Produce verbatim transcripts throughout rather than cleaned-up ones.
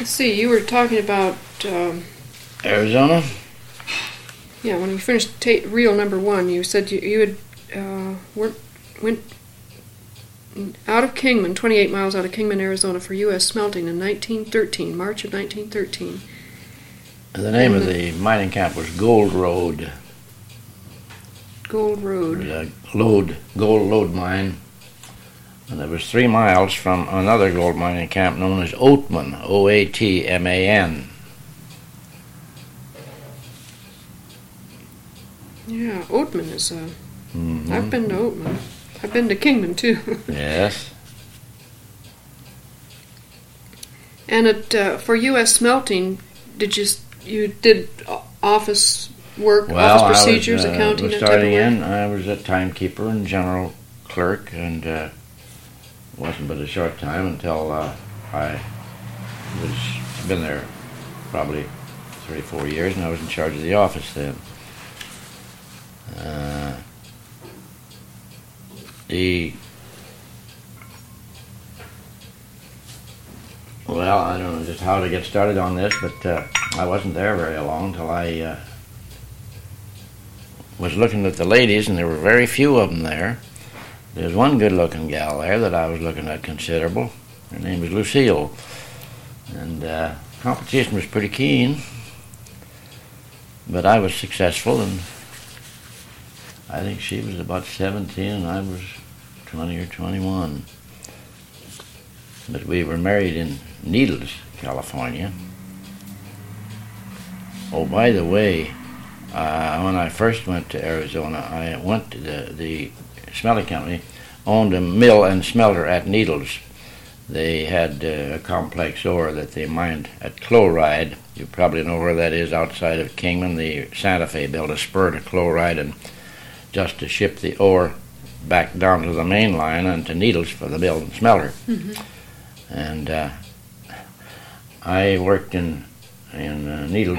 Let's see, you were talking about... Um, Arizona? Yeah, when you finished ta- reel number one, you said you, you had uh, went, went out of Kingman, twenty-eight miles out of Kingman, Arizona, for U S smelting in nineteen thirteen, March of nineteen thirteen. The name and of the mining camp was Gold Road. Gold Road. It was a lode, gold lode mine. And it was three miles from another gold mining camp known as Oatman, O A T M A N. Yeah, Oatman is a... Mm-hmm. I've been to Oatman. I've been to Kingman, too. Yes. And it, uh, for U S smelting, did you you did office work, well, office procedures, I was, uh, accounting, was that type of starting work? in. I was a timekeeper and general clerk, and uh, wasn't but a short time until uh, I was been there probably three, four years, and I was in charge of the office then. Uh, the well, I don't know just how to get started on this, but uh, I wasn't there very long till I uh, was looking at the ladies, and there were very few of them there. There was one good-looking gal there that I was looking at considerable. Her name was Lucille, and uh, competition was pretty keen, but I was successful, and I think she was about seventeen and I was twenty or twenty-one. But we were married in Needles, California. Oh, by the way, uh, when I first went to Arizona, I went to the, the smelting company, owned a mill and smelter at Needles. They had uh, a complex ore that they mined at Chloride. You probably know where that is outside of Kingman. The Santa Fe built a spur to Chloride and just to ship the ore back down to the main line and to Needles for the mill and smelter. Mm-hmm. And uh, I worked in in uh, Needles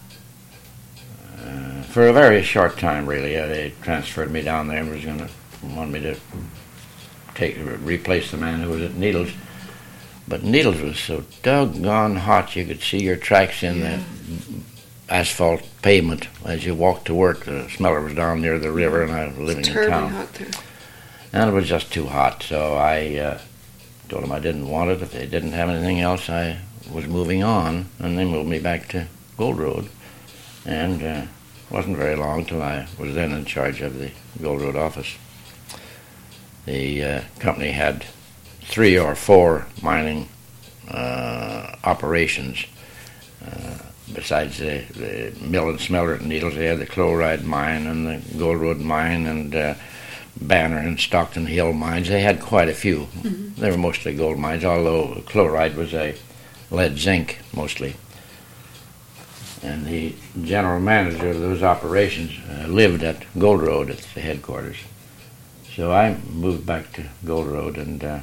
uh, for a very short time, really. Uh, they transferred me down there and was going to want me to take replace the man who was at Needles. But Needles was so doggone hot you could see your tracks in yeah. that asphalt pavement as you walked to work. The smelter was down near the river, and I was living it's in terribly town. hot there. And it was just too hot, so I uh, told them I didn't want it. If they didn't have anything else, I was moving on, and they moved me back to Gold Road. And uh, it wasn't very long till I was then in charge of the Gold Road office. The uh, company had three or four mining uh, operations. Uh, besides the, the mill and smelter at Needles, they had the Chloride mine and the Gold Road mine and uh, Banner and Stockton Hill mines. They had quite a few. Mm-hmm. They were mostly gold mines, although Chloride was a lead zinc mostly. And the general manager of those operations uh, lived at Gold Road at the headquarters. So I moved back to Gold Road, and uh,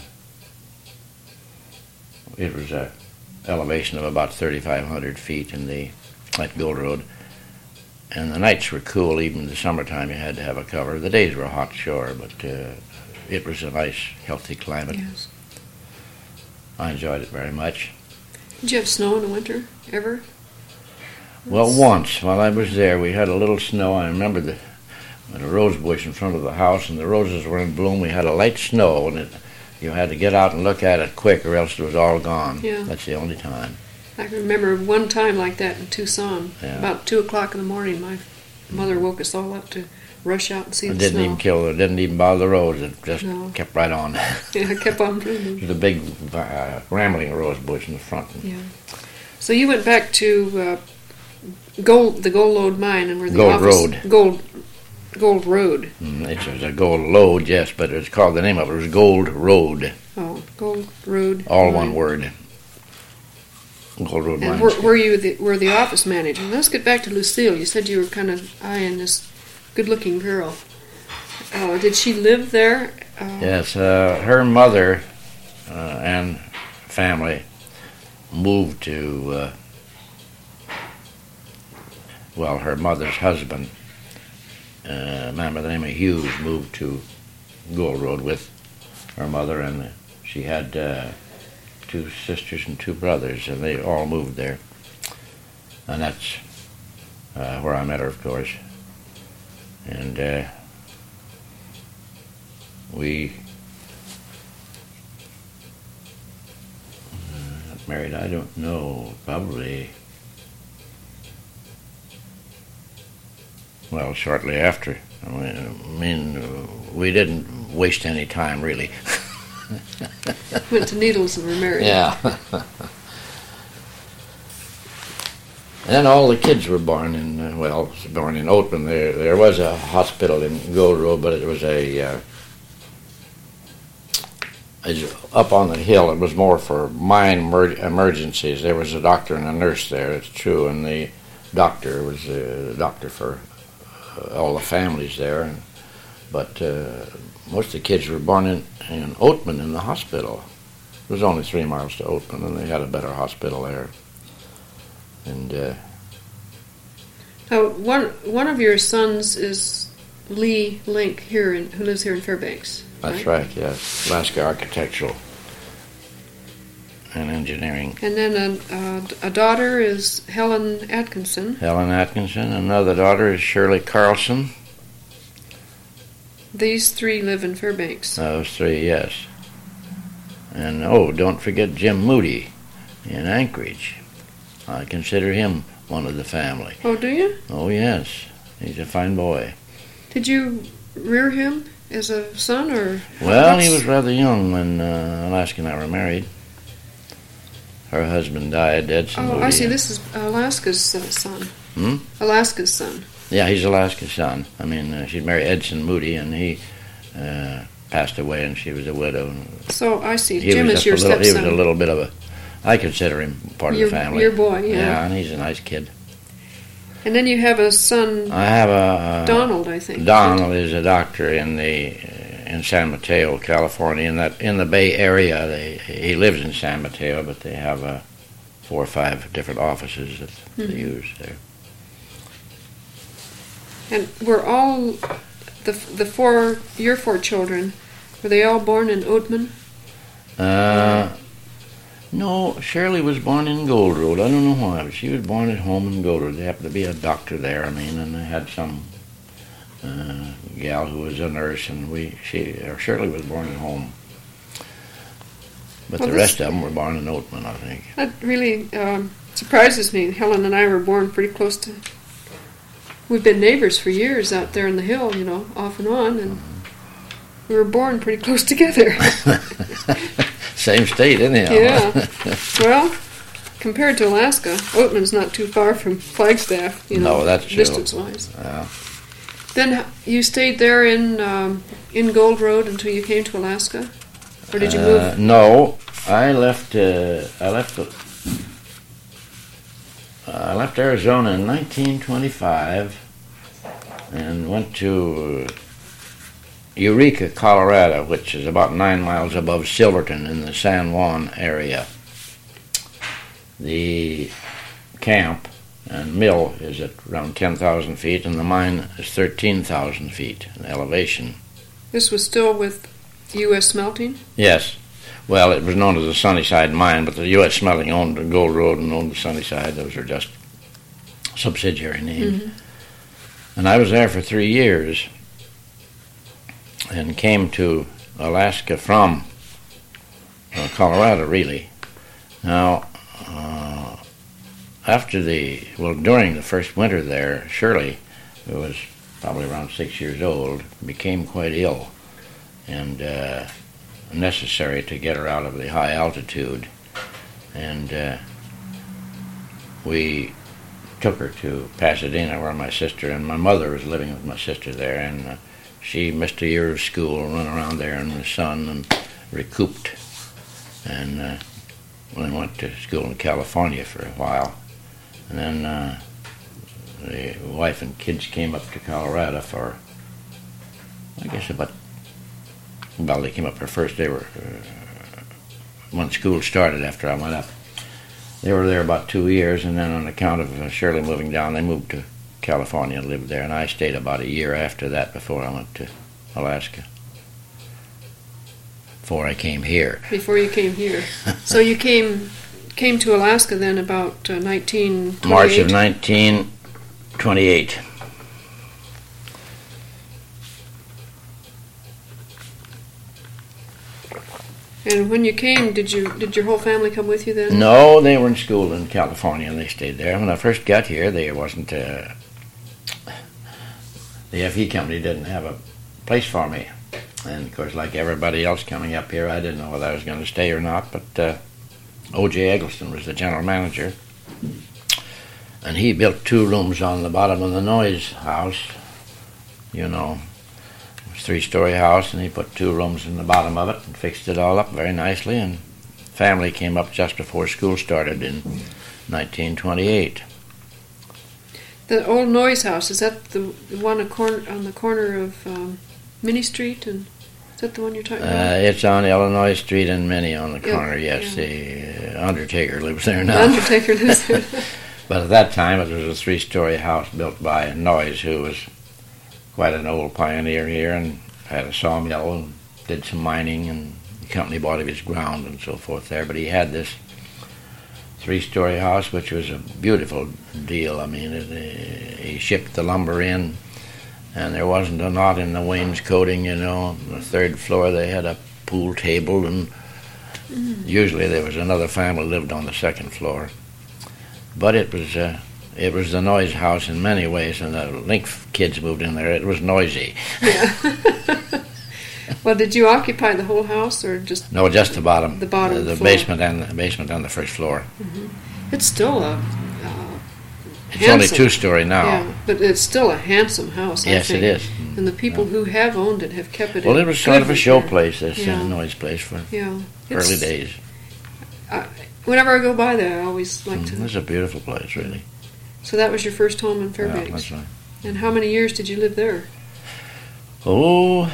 it was a elevation of about thirty-five hundred feet in the at Gold Road. And the nights were cool. Even in the summertime you had to have a cover. The days were hot, sure, but uh, it was a nice, healthy climate. Yes. I enjoyed it very much. Did you have snow in the winter, ever? Well, once, while I was there, we had a little snow. I remember the, the rose bush in front of the house, and the roses were in bloom. We had a light snow, and it, you had to get out and look at it quick, or else it was all gone. Yeah. That's the only time. I can remember one time like that in Tucson. Yeah. About two o'clock in the morning, my mother woke us all up to rush out and see It the didn't snow. even kill. It didn't even bother the rose. It just No. kept right on. Yeah, it kept on blooming. There's a big uh, rambling rose bush in the front. Yeah. So you went back to uh, Gold, the Gold Lode mine, and where the Gold office, Road. Gold, Gold Road. Mm, it was a gold lode, yes, but it's called, the name of it was Gold Road. Oh, Gold Road. All mine. one word. Gold Road And mine. were, were you the, were the office manager? Let's get back to Lucille. You said you were kind of eyeing this good-looking girl. Uh, did she live there? Uh, Yes, uh, her mother uh, and family moved to, uh, well, her mother's husband, uh, a man by the name of Hughes, moved to Gold Road with her mother, and she had uh, two sisters and two brothers, and they all moved there. And that's uh, where I met her, of course. And uh, we uh, got married, I don't know, probably, well, shortly after. I mean, I mean we didn't waste any time, really. Went to Needles and were married. Yeah. And all the kids were born in, uh, well, born in Oatman. There there was a hospital in Gold Road, but it was a, uh, it's up on the hill. It was more for mine emer- emergencies. There was a doctor and a nurse there, it's true, and the doctor was a doctor for uh, all the families there. And, but uh, most of the kids were born in, in Oatman in the hospital. It was only three miles to Oatman, and they had a better hospital there. And uh, now, one one of your sons is Lee Link here, in, who lives here in Fairbanks. That's right? right, yes. Alaska Architectural and Engineering. And then a, a, a daughter is Helen Atkinson. Helen Atkinson. Another daughter is Shirley Carlson. These three live in Fairbanks. Those three, yes. And, oh, don't forget Jim Moody in Anchorage. I consider him one of the family. Oh, do you? Oh, yes. He's a fine boy. Did you rear him as a son, or? Well, he was rather young when uh, Alaska and I were married. Her husband died, Edson Oh, Moody. I see. This is Alaska's uh, son. Hmm? Alaska's son. Yeah, he's Alaska's son. I mean, uh, she married Edson Moody, and he uh, passed away, and she was a widow. So, I see. He Jim was is your a little, stepson. He was a little bit of a... I consider him part your, of the family. Your boy, yeah. Yeah, and he's a nice kid. And then you have a son, I have a... Uh, Donald, I think. Donald is a doctor in the uh, in San Mateo, California. In that in the Bay Area, they, he lives in San Mateo, but they have uh, four or five different offices that mm-hmm. they use there. And were all the the four your four children? Were they all born in Oatman? Uh, no, Shirley was born in Gold Road. I don't know why, but she was born at home in Gold Road. There happened to be a doctor there. I mean, and they had some uh, gal who was a nurse, and we she or Shirley was born at home. But well, the rest of them were born in Oatman, I think. That really um, surprises me. Helen and I were born pretty close to. We've been neighbors for years out there in the hill, you know, off and on, and we were born pretty close together. Same state, anyhow. Yeah. Well, compared to Alaska, Oatman's not too far from Flagstaff, you know, no, that's true. distance-wise. Yeah. Then you stayed there in um, in Gold Road until you came to Alaska, or did you move? Uh, no, I left. Uh, I left. Uh, I left Arizona in nineteen twenty-five and went to Eureka, Colorado, which is about nine miles above Silverton in the San Juan area. The camp and mill is at around ten thousand feet, and the mine is thirteen thousand feet in elevation. This was still with U S Smelting? Yes. Well, it was known as the Sunnyside Mine, but the U S Smelting owned the Gold Road and owned the Sunnyside. Those are just subsidiary names. Mm-hmm. And I was there for three years and came to Alaska from uh, Colorado, really. Now, uh, after the, well, during the first winter there, Shirley, who was probably around six years old, became quite ill, and uh, necessary to get her out of the high altitude. And uh, we took her to Pasadena, where my sister and my mother was living with my sister there, and uh, she missed a year of school, run around there in the sun and recouped, and uh, then went to school in California for a while. And then uh, the wife and kids came up to Colorado for, I guess about, well, they came up for first, they were, uh, when school started after I went up. They were there about two years, and then on account of uh, Shirley moving down, they moved to California and lived there, and I stayed about a year after that before I went to Alaska. before I came here. Before you came here. So you came came to Alaska then about uh, nineteen twenty-eight? March of nineteen twenty-eight. And when you came, did you did your whole family come with you then? No, they were in school in California and they stayed there. When I first got here, there wasn't uh, the F E company didn't have a place for me. And of course, like everybody else coming up here, I didn't know whether I was going to stay or not. But uh, O J Eggleston was the general manager, and he built two rooms on the bottom of the Noyes house. You know, it was a three-story house, and he put two rooms in the bottom of it and fixed it all up very nicely. And family came up just before school started in nineteen twenty-eight. The old Noyes house, is that the, the one a corner, on the corner of um, Minnie Street? And is that the one you're talking Uh, about? it's on Illinois Street and Minnie on the Yeah, corner, yes. yeah. The uh, Undertaker lives there The now. Undertaker lives there. But at that time, it was a three-story house built by Noyes, who was quite an old pioneer here and had a sawmill and did some mining, and the company bought him his ground and so forth there. But he had this three-story house, which was a beautiful deal. I mean, it, uh, he shipped the lumber in, and there wasn't a knot in the wainscoting, you know. On the third floor, they had a pool table, and mm. usually there was another family lived on the second floor. But it was uh, it was the Noyes house in many ways, and the Link kids moved in there. It was noisy. Yeah. Well, did you occupy the whole house, or just No, just the bottom. The bottom uh, the floor. basement and the basement on the first floor. Mm-hmm. It's still a. Uh, It's handsome, only two-story now. Yeah, but it's still a handsome house. I Yes, think. it is. And the people Yeah. who have owned it have kept it. Well, in it was sort good of a show repair. place, this Yeah. uh, Noyes place for Yeah. early It's- days. Uh, whenever I go by there, I always like Mm, to. it's a beautiful place, really. So that was your first home in Yeah, Fairbanks. that's right. And how many years did you live there? Oh,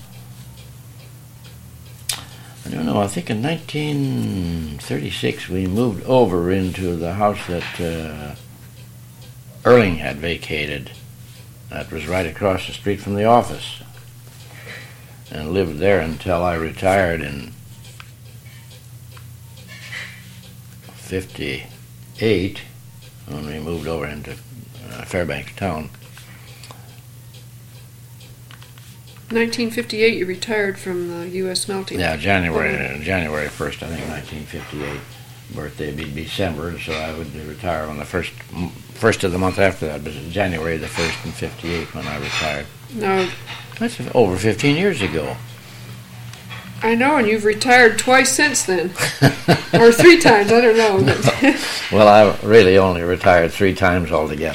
I don't know. I think in nineteen thirty-six we moved over into the house that uh, Erling had vacated. That was right across the street from the office, and lived there until I retired in fifty-eight, when we moved over into uh, Fairbanks town. nineteen fifty-eight, you retired from the U S smelting. Yeah, January Oh. uh, January first, I think, nineteen fifty-eight. Birthday be December, so I would retire on the first first of the month after that. But January the first in fifty-eight when I retired. Now, That's over fifteen years ago. I know, and you've retired twice since then. Or three times, I don't know. But Well, I really only retired three times altogether.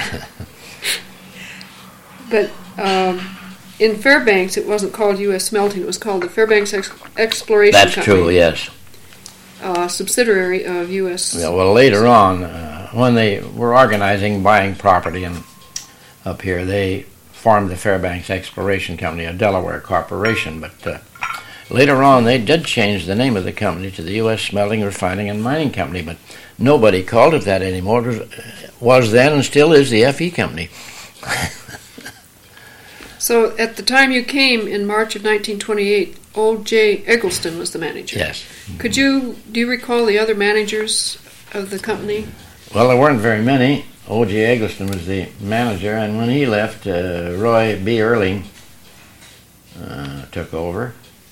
but um, in Fairbanks, it wasn't called U S Smelting. It was called the Fairbanks Ex- Exploration That's Company. true, yes. Uh, subsidiary of U S Yeah, well, later on, uh, when they were organizing buying property and up here, they formed the Fairbanks Exploration Company, a Delaware corporation. But uh, later on, they did change the name of the company to the U S Smelting, Refining, and Mining Company. But nobody called it that anymore. It was, was then and still is the F E Company. So at the time you came in March of nineteen twenty-eight, O J Eggleston was the manager. Yes. Could you, do you recall the other managers of the company? Well, there weren't very many. O J Eggleston was the manager, and when he left, uh, Roy B. Erling uh, took over.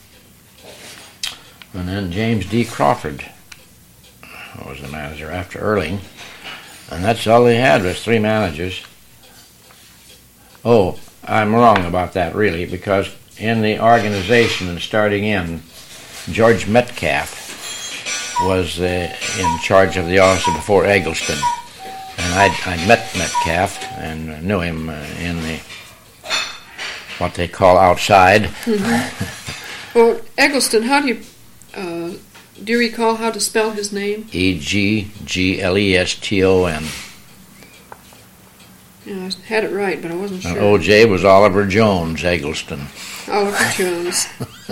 And then James D. Crawford was the manager after Erling. And that's all they had was three managers. Oh, I'm wrong about that, really, because in the organization and starting in, George Metcalf was uh, in charge of the office before Eggleston. And I'd, I'd met Metcalf and knew him uh, in the, what they call outside. Mm-hmm. Well, Eggleston, how do you, uh, do you recall how to spell his name? E G G L E S T O N. Yeah, I had it right, but I wasn't And sure. O J was Oliver Jones Eggleston. Oliver Jones.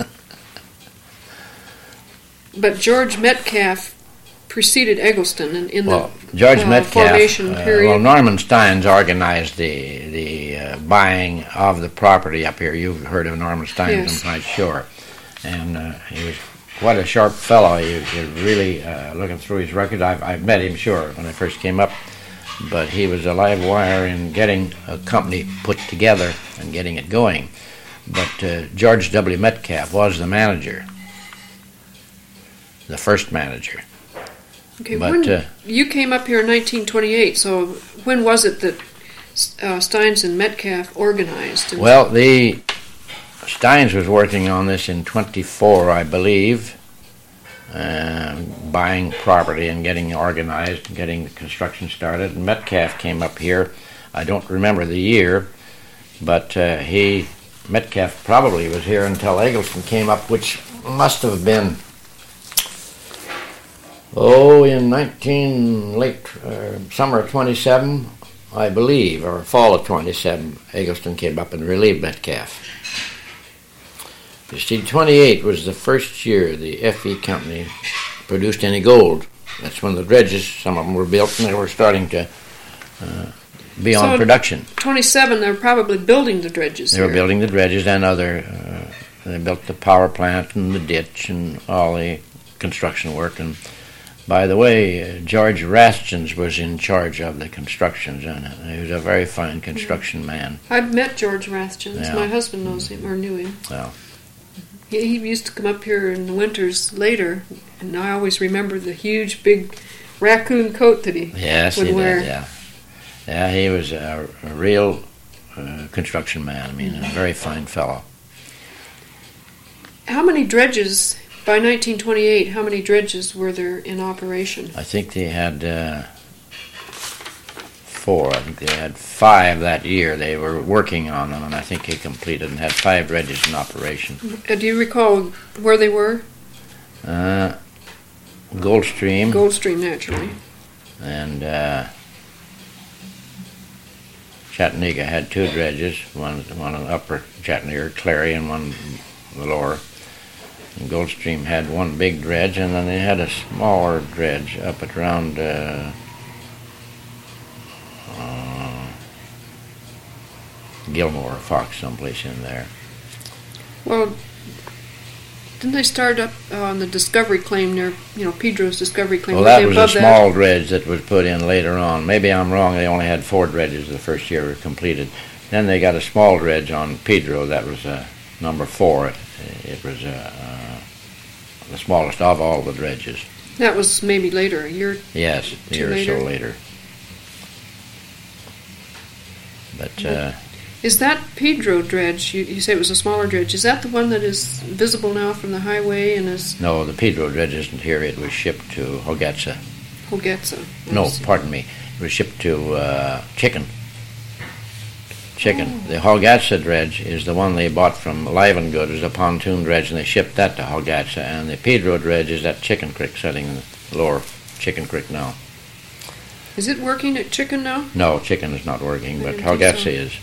But George Metcalf preceded Eggleston in, in Well, the George uh, Metcalf, formation uh, period. well, Norman Steins organized the the uh, buying of the property up here. You've heard of Norman Steins, Yes. I'm quite sure. and uh, he was quite a sharp fellow. He, he was really, uh, looking through his record, I've, I've met him, sure, when I first came up, but he was a live wire in getting a company put together and getting it going. But uh, George W. Metcalf was the manager, the first manager. Okay, but, when uh, you came up here in nineteen twenty-eight, so when was it that uh, Steins and Metcalf organized? And well, the Steins was working on this in twenty-four, I believe, uh, buying property and getting organized and getting the construction started. And Metcalf came up here. I don't remember the year, but uh, he, Metcalf probably was here until Eggleston came up, which must have been, oh, in nineteen, late uh, summer of twenty-seven, I believe, or fall of twenty-seven, Eggleston came up and relieved Metcalf. You see, twenty-eight was the first year the F E company produced any gold. That's when the dredges, some of them were built, and they were starting to uh, be on so production. twenty-seven, they were probably building the dredges They here. were building the dredges and other, uh, they built the power plant and the ditch and all the construction work. And by the way, uh, George Rastgens was in charge of the constructions, and uh, he was a very fine construction Mm-hmm. man. I've met George Rastgens. Yeah. My husband knows him, or knew him. Well, He, he used to come up here in the winters later, and I always remember the huge, big raccoon coat that he yes, would he wear. did, yeah. Yeah, he was a, a real uh, construction man. I mean, a very fine fellow. How many dredges, by nineteen twenty-eight, how many dredges were there in operation? I think they had uh, four. I think they had five that year. They were working on them, and I think he completed and had five dredges in operation. Uh, do you recall where they were? Uh, Goldstream Goldstream, naturally. and uh, Chattanooga had two dredges, one one on upper Chattanooga, Clary, and one the lower. And Goldstream had one big dredge, and then they had a smaller dredge up at around uh, uh, Gilmore, Fox, someplace in there. Well, didn't they start up uh, on the discovery claim near, you know, Pedro's discovery claim? Well, Were that they was a above small dredge that was put in later on. Maybe I'm wrong. They only had four dredges the first year were completed. Then they got a small dredge on Pedro. That was uh, number four. It, it was uh, uh, the smallest of all the dredges. That was maybe later, a year. Yes, a Two year or later? so later. But uh, Is that Pedro dredge? You, you say it was a smaller dredge. Is that the one that is visible now from the highway and is no, the Pedro dredge isn't here. It was shipped to Hogetza. Hogetza? No, pardon me. It was shipped to uh, Chicken. Chicken. Oh. The Hogatsa dredge is the one they bought from Livengood as a pontoon dredge, and they shipped that to Hogatsa. And the Pedro dredge is at Chicken Creek, setting in the lower Chicken Creek now. Is it working at Chicken now? No, Chicken is not working, I but didn't think Hogatsa so. is.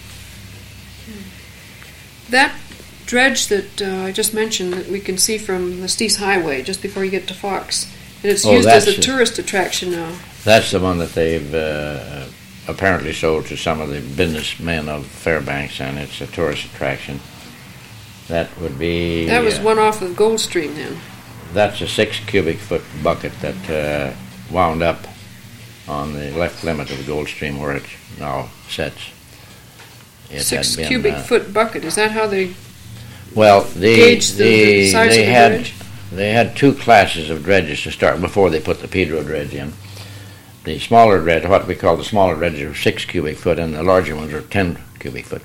That dredge that uh, I just mentioned that we can see from the Steese Highway just before you get to Fox, and it's Oh, used as that's a it. tourist attraction now. That's the one that they've uh, apparently sold to some of the businessmen of Fairbanks, and it's a tourist attraction. That would be... That was uh, one off of Goldstream then. That's a six cubic foot bucket that uh, wound up on the left limit of the Goldstream where it now sets. It Six had been, cubic uh, foot bucket. Is that how they Well, the, gauge the, the the size they of the had dredge? they had two classes of dredges to start before they put the Pedro dredge in. The smaller dredge, what we call the smaller dredges, are six cubic foot, and the larger ones are ten cubic foot.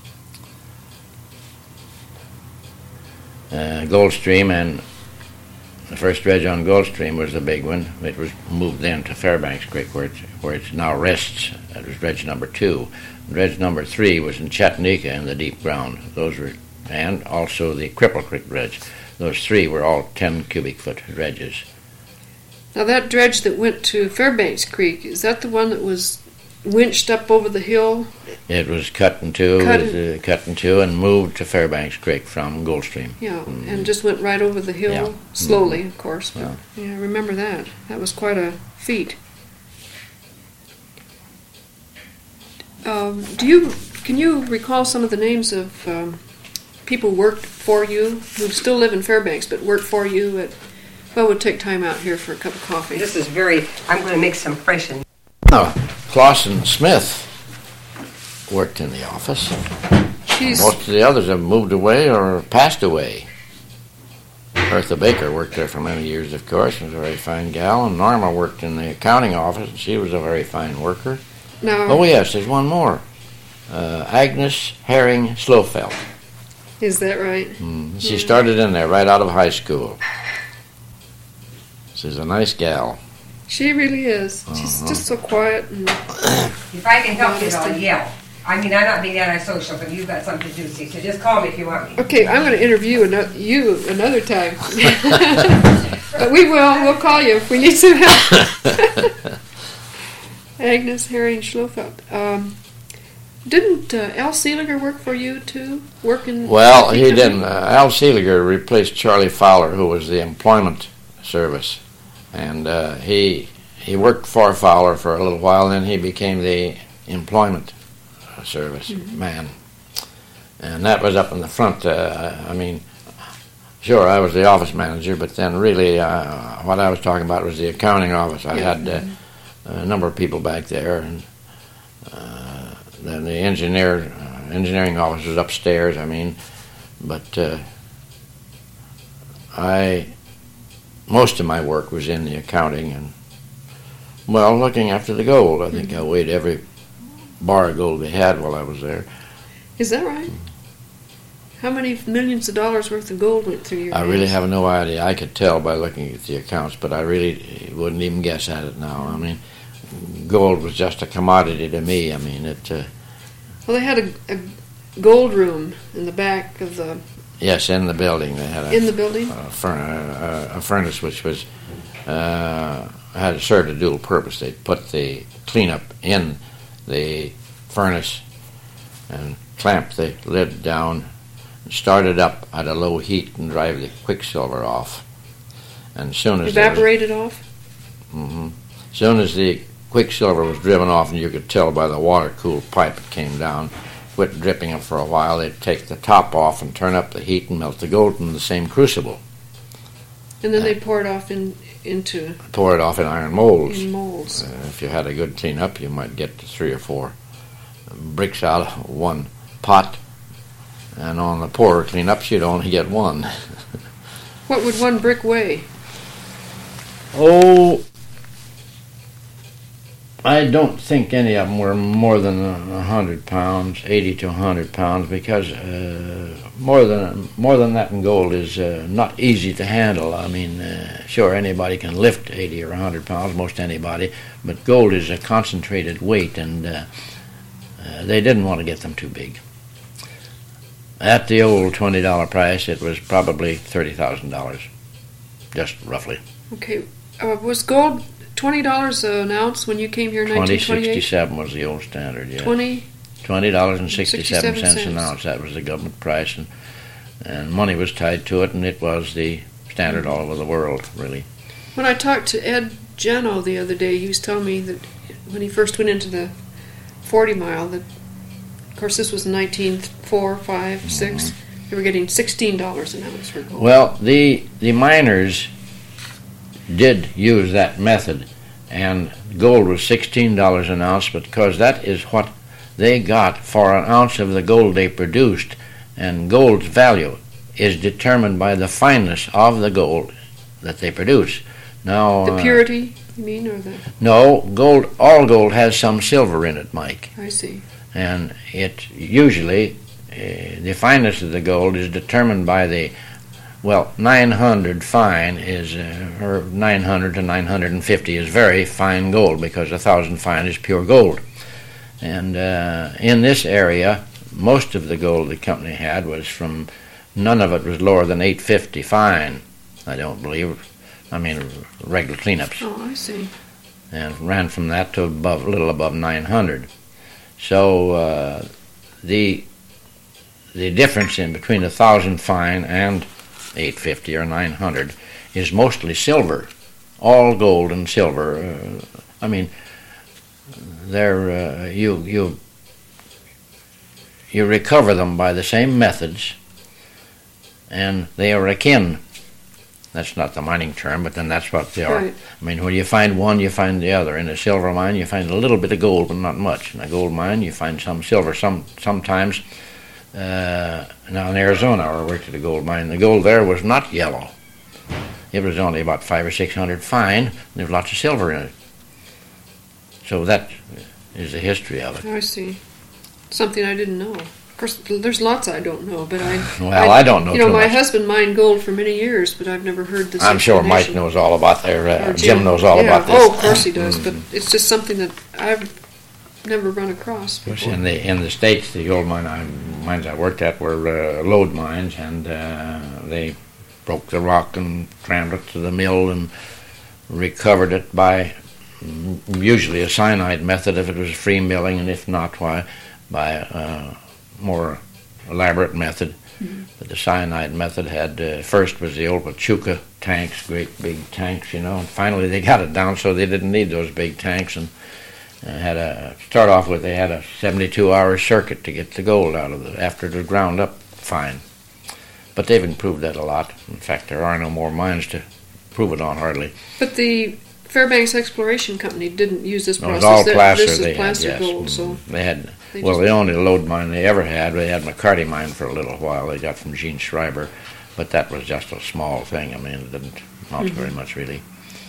Uh, Goldstream, and the first dredge on Goldstream was the big one. It was moved then to Fairbanks Creek, where it, where it now rests. That was dredge number two. Dredge number three was in Chattanooga in the deep ground. Those were, and also the Cripple Creek dredge. Those three were all ten cubic foot dredges. Now that dredge that went to Fairbanks Creek, is that the one that was winched up over the hill? It was cut in two, Cut uh, cut in two, and moved to Fairbanks Creek from Goldstream. Yeah, Mm. and just went right over the hill, Yeah. slowly, of course. But Yeah. yeah, I remember that. That was quite a feat. Um, do you can you recall some of the names of um, people worked for you who still live in Fairbanks but work for you at, well, would take time out here for a cup of coffee. This is very, I'm going to make some impression. Oh, Clausen Smith worked in the office. She's, Most of the others have moved away or passed away. Bertha Baker worked there for many years, of course, was a very fine gal, and Norma worked in the accounting office, and she was a very fine worker. now, Oh, yes, there's one more. Uh, Agnes Herring Slofeld. is that right? Mm, she started in there right out of high school. She's a nice gal. She really is. She's Uh-huh. just so quiet. And If I can help you, I'll yell. I mean, I'm not being antisocial, but you've got something to do, see, so just call me if you want me. okay, I'm going to interview ano- you another time. But we will. We'll call you if we need some help. Agnes Herring Schlofeld. Um, didn't uh, Al Seeliger work for you too? Work in Well, he didn't. Uh, Al Seeliger replaced Charlie Fowler, who was the employment service. And uh, he he worked for Fowler for a little while, then he became the employment service Mm-hmm. man. And that was up in the front. Uh, I mean, sure, I was the office manager, but then really uh, what I was talking about was the accounting office. I Yeah. had uh, a number of people back there, and uh, then the engineer uh, engineering office was upstairs. I mean, but uh, I most of my work was in the accounting and well, looking after the gold. I think Mm-hmm. I weighed every bar of gold they had while I was there. Is that right? How many millions of dollars worth of gold went through your I really hands? have no idea. I could tell by looking at the accounts, but I really wouldn't even guess at it now. I mean, gold was just a commodity to me. I mean, it. Uh, Well, they had a, a gold room in the back of the yes, in the building they had a, in the building. a, furn- a, a furnace which was uh, had served a dual purpose. They put the cleanup in the furnace and clamped the lid down and started up at a low heat and drive the quicksilver off. And as soon as there was- Evaporated off. Mm-hmm. As soon as the quicksilver was driven off, and you could tell by the water-cooled pipe it came down, quit dripping it for a while, they'd take the top off and turn up the heat and melt the gold in the same crucible. And then they pour it off in, into Pour it off in iron molds. in molds. Uh, if you had a good clean-up, you might get three or four bricks out of one pot, and on the poorer clean-ups, you'd only get one. What would one brick weigh? Oh, I don't think any of them were more than a hundred pounds, eighty to a hundred pounds, because uh, more than more than that in gold is uh, not easy to handle. I mean, uh, sure, anybody can lift eighty or a hundred pounds, most anybody, but gold is a concentrated weight, and uh, uh, they didn't want to get them too big. At the old twenty dollar price, it was probably thirty thousand dollars, just roughly. Okay, uh, was gold twenty dollars an ounce when you came here in Twenty nineteen twenty-eight? sixty-seven was the old standard. Yeah. Twenty. Twenty dollars and sixty-seven cents an cents. ounce. That was the government price, and and money was tied to it, and it was the standard all over the world, really. When I talked to Ed Jano the other day, he was telling me that when he first went into the forty mile, that of course this was nineteen four, five, six. They were getting sixteen dollars an ounce for gold. Well, the the miners did use that method, and gold was sixteen dollars an ounce, because that is what they got for an ounce of the gold they produced, and gold's value is determined by the fineness of the gold that they produce. Now, The uh, purity, you mean, or the? no, gold. All gold has some silver in it, Mike. I see. And it usually, uh, the fineness of the gold is determined by the, well, nine hundred fine is, uh, or nine hundred to nine hundred fifty is very fine gold, because one thousand fine is pure gold. And uh, in this area, most of the gold the company had was from, none of it was lower than eight fifty fine, I don't believe. I mean, regular cleanups. Oh, I see. And ran from that to above, a little above nine hundred. So uh, the the difference in between a thousand fine and eight fifty or nine hundred is mostly silver, all gold and silver. Uh, I mean, they're uh, you you you recover them by the same methods and they are akin. That's not the mining term, but then that's what they are. Right. I mean, when you find one, you find the other. In a silver mine, you find a little bit of gold, but not much. In a gold mine, you find some silver. Some sometimes, uh, now in Arizona, I worked at a gold mine. The gold there was not yellow. It was only about five or six hundred fine. And there was lots of silver in it. So that is the history of it. I see. Something I didn't know. Of course, there's lots I don't know, but I. Well, I don't know You know, too my much. husband mined gold for many years, but I've never heard this. I'm sure Mike explanation. knows all about their. Uh, Or Jim knows all yeah. about this. Oh, of course he does, but it's just something that I've never run across Of course, before. in the in the states, the gold mine I, mines I worked at were uh, lode mines, and uh, they broke the rock and trammed it to the mill and recovered it by mm, usually a cyanide method if it was free milling, and if not, why by a more elaborate method. Mm-hmm. But the cyanide method had uh, first was the old Pachuca tanks, great big tanks, you know, and finally they got it down so they didn't need those big tanks, and uh, had a start off with they had a seventy-two hour circuit to get the gold out of it after it was ground up fine. But they've improved that a lot. In fact, there are no more mines to prove it on hardly. But the Fairbanks Exploration Company didn't use this It was process. all That- placer This they is had, placer yes. gold, so They had, they well, just- the only lode mine they ever had, they had McCarty mine for a little while. They got from Gene Schreiber, but that was just a small thing. I mean, it didn't amount to Mm-hmm. very much, really.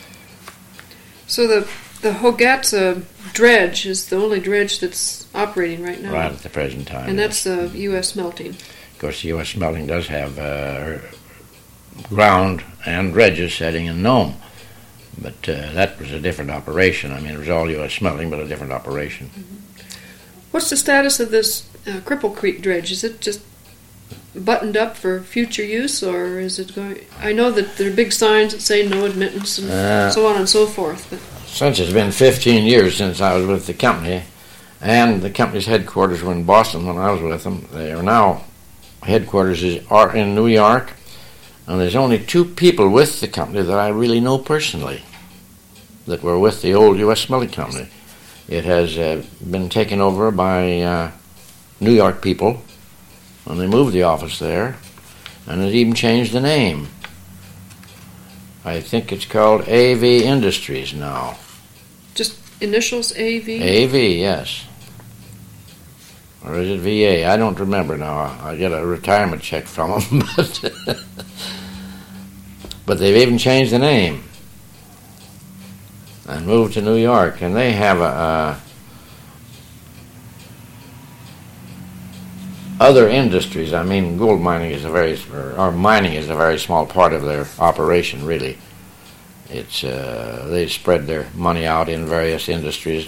so the the Hogatsa dredge is the only dredge that's operating right now, Right at the present time. and yes. that's the U S smelting. Of course, the U S smelting does have uh, ground and dredges setting in Nome, but uh, that was a different operation. I mean, it was all U S smelting, but a different operation. What's the status of this uh, Cripple Creek dredge? Is it just buttoned up for future use, or is it going? I know that there are big signs that say no admittance and Uh, so on and so forth. But Since it's been fifteen years since I was with the company, and the company's headquarters were in Boston when I was with them, they are now headquarters is, are in New York, and there's only two people with the company that I really know personally that were with the old U S Smelting Company. It has uh, been taken over by uh, New York people, and they moved the office there, and it even changed the name. I think it's called A V Industries now. just initials A V. A V, yes. Or is it V A? I don't remember now. I get a retirement check from them, but but they've even changed the name and moved to New York, and they have a, uh, other industries. I mean, gold mining is a very, or, or mining is a very small part of their operation, really. It's uh, they spread their money out in various industries.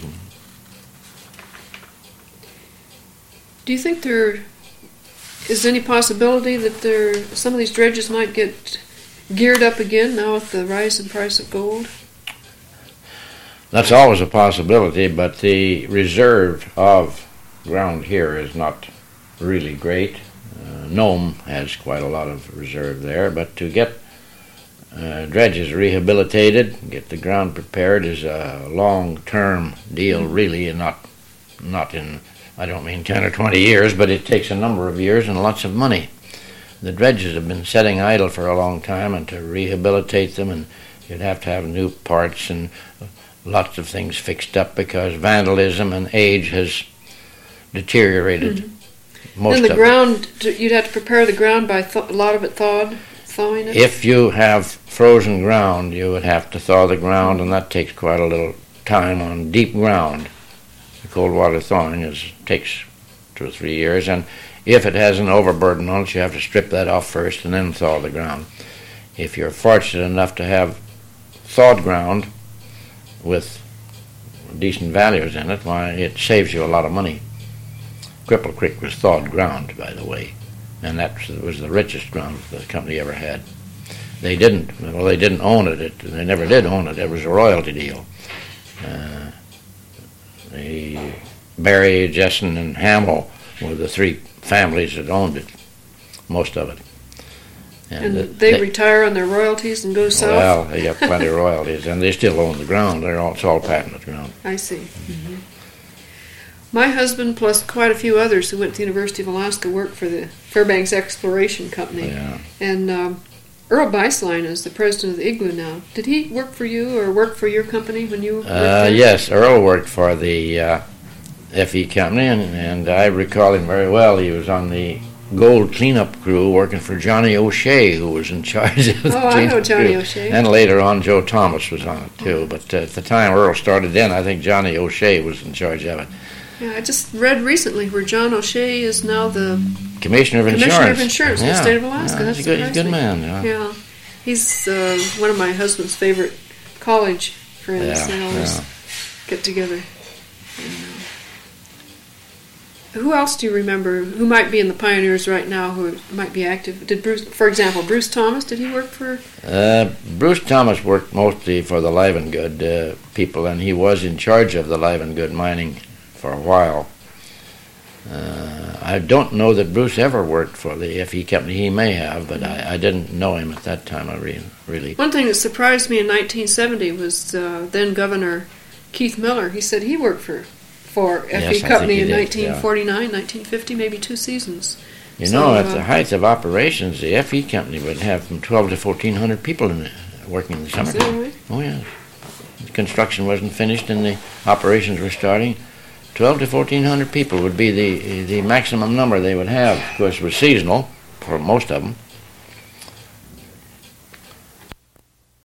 Do you think there is any possibility that there some of these dredges might get geared up again now with the rise in price of gold? That's always a possibility, but the reserve of ground here is not really great. Uh, Nome has quite a lot of reserve there, but to get uh, dredges rehabilitated, get the ground prepared is a long-term deal, really, and not not in, I don't mean ten or twenty years, but it takes a number of years and lots of money. The dredges have been sitting idle for a long time, and to rehabilitate them, and you'd have to have new parts and lots of things fixed up because vandalism and age has deteriorated Mm-hmm. most And the of ground, you'd have to prepare the ground by th- a lot of it thawed, thawing it. it? If you have frozen ground, you would have to thaw the ground, and that takes quite a little time on deep ground. The cold water thawing is takes two or three years, and if it has an overburden on it, you have to strip that off first and then thaw the ground. If you're fortunate enough to have thawed ground with decent values in it, why, it saves you a lot of money. Cripple Creek was thawed ground, by the way, and that was the richest ground the company ever had. They didn't, well, they didn't own it. it they never did own it. It was a royalty deal. Uh, the Barry, Jessen, and Hamill were the three families that owned it, most of it. And the- they, retire on their royalties and go south? Well, they got plenty of royalties, and they still own the ground. They're all, it's all patented ground. I see. Mm-hmm. My husband, plus quite a few others who went to the University of Alaska, worked for the Fairbanks Exploration Company. Yeah. And um, Earl Beislein is the president of the Igloo now. Did he work for you or work for your company when you worked Uh, there? yes, Earl worked for the uh, F E company, and, and I recall him very well. He was on the gold cleanup crew working for Johnny O'Shea, who was in charge of the Oh, I cleanup know Johnny crew. O'Shea. And later on, Joe Thomas was on it, too. But uh, at the time Earl started in, I think Johnny O'Shea was in charge of it. Yeah, I just read recently where John O'Shea is now the Commissioner of Insurance. Commissioner of Insurance in yeah. the state of Alaska. Yeah, That's he's, a good, he's a good surprising. man. Yeah. Yeah, he's uh, one of my husband's favorite college friends. Yeah, They always yeah. get together. And, uh, who else do you remember who might be in the Pioneers right now who might be active? Did Bruce, for example, Bruce Thomas, did he work for? Uh, Bruce Thomas worked mostly for the Livengood uh, people, and he was in charge of the Livengood mining for a while. Uh, I don't know that Bruce ever worked for the F E company. He may have, but I, I didn't know him at that time. I re- really. One thing that surprised me in nineteen seventy was uh, then Governor Keith Miller. He said he worked for for F E Yes, I think Company he in did, nineteen forty-nine, nineteen fifty, maybe two seasons. You So, know, at uh, the height of operations, the F E company would have from twelve to fourteen hundred people in it, working in the Is that summertime. right? Oh yes. The construction wasn't finished and the operations were starting. Twelve to fourteen hundred people would be the the maximum number they would have. Of course, it was seasonal for most of them,